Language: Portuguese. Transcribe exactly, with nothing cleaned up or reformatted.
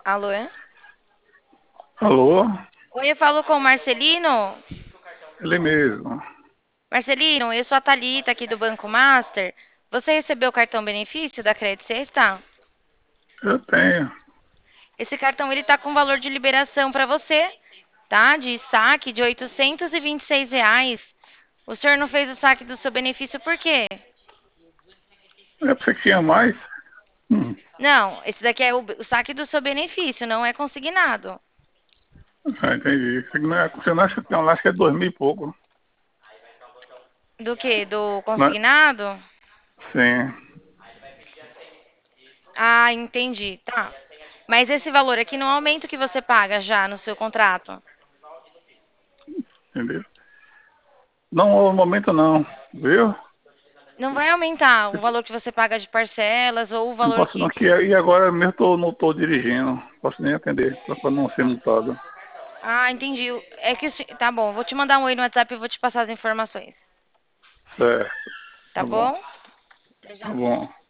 Alô? É? Alô? Oi, eu falo com o Marcelino. Ele mesmo. Marcelino, eu sou a Thalita aqui do Banco Master. Você recebeu o cartão benefício da Credit Sexta? Eu tenho. Esse cartão ele tá com valor de liberação para você, tá? De saque de oitocentos e vinte e seis reais. O senhor não fez o saque do seu benefício por quê? É porque tinha mais? Hum, Não, esse daqui é o, o saque do seu benefício, não é consignado. ah, entendi. Isso aqui não é, você não acha que tem um lá, acho que é dois mil e pouco. Do que? Do Né? consignado? Sim, Ah, entendi. Tá. Mas esse valor aqui não aumenta o que você paga já no seu contrato. entendeu? Não, no momento não, viu? Não vai aumentar o valor que você paga de parcelas ou o Não valor posso não, que. que e agora mesmo tô, não estou dirigindo. Não posso nem atender, para não ser multado. Ah, entendi. É que. o se- Tá bom, vou te mandar um oi no WhatsApp e vou te passar as informações. Certo, Tá tá bom, bom? Até tá já. bom.